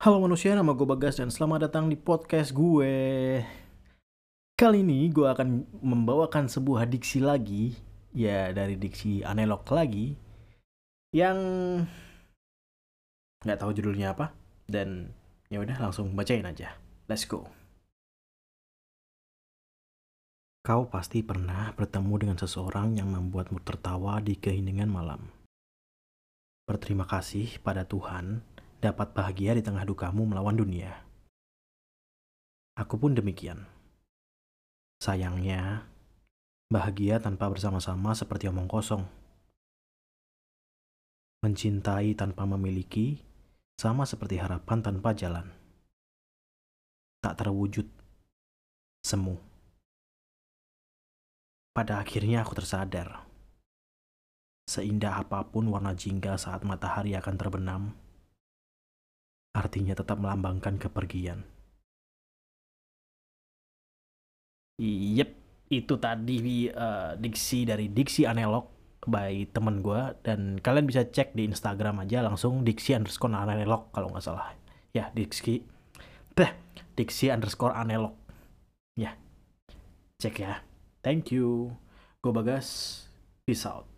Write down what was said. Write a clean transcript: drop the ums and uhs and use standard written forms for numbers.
Halo manusia, nama gue Bagas dan selamat datang di podcast gue. Kali ini gue akan membawakan sebuah diksi lagi, ya dari diksi analog lagi, yang nggak tahu judulnya apa, dan ya udah langsung bacain aja. Let's go. Kau pasti pernah bertemu dengan seseorang yang membuatmu tertawa di keheningan malam. Berterima kasih pada Tuhan dapat bahagia di tengah dukamu melawan dunia. Aku pun demikian. Sayangnya, bahagia tanpa bersama-sama seperti omong kosong. Mencintai tanpa memiliki, sama seperti harapan tanpa jalan. Tak terwujud, semu. Pada akhirnya aku tersadar, seindah apapun warna jingga saat matahari akan terbenam, artinya tetap melambangkan kepergian. Yep, itu tadi diksi dari Diksi Analog by temen gue. Dan kalian bisa cek di Instagram aja langsung diksi_analog kalau nggak salah. Ya, diksi_analog. Ya, cek ya. Thank you. Gue Bagas. Peace out.